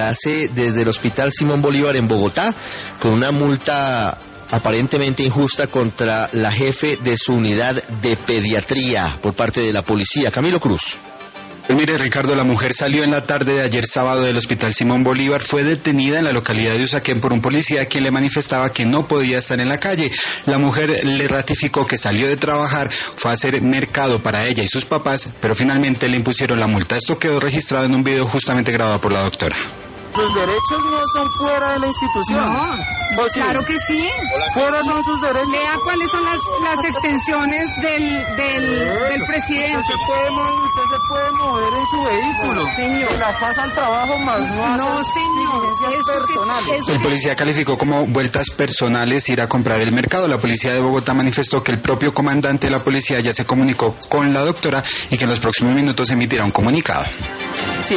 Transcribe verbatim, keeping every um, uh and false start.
hace desde el Hospital Simón Bolívar en Bogotá, con una multa aparentemente injusta contra la jefe de su unidad de pediatría por parte de la policía. Camilo Cruz. Pues mire, Ricardo, la mujer salió en la tarde de ayer sábado del Hospital Simón Bolívar, fue detenida en la localidad de Usaquén por un policía quien le manifestaba que no podía estar en la calle. La mujer le ratificó que salió de trabajar, fue a hacer mercado para ella y sus papás, pero finalmente le impusieron la multa. Esto quedó registrado en un video justamente grabado por la doctora. Sus derechos no son fuera de la institución. No, sí? Claro que sí. Fuera son sus derechos. Vea cuáles son las, las extensiones del, del, del presidente. Usted se, puede mover, usted se puede mover en su vehículo. No, señor. En la casa al trabajo más no, no señor. Eso personales. Que, eso El policía calificó como vueltas personales ir a comprar el mercado. La policía de Bogotá manifestó que el propio comandante de la policía ya se comunicó con la doctora y que en los próximos minutos emitirá un comunicado. Sí.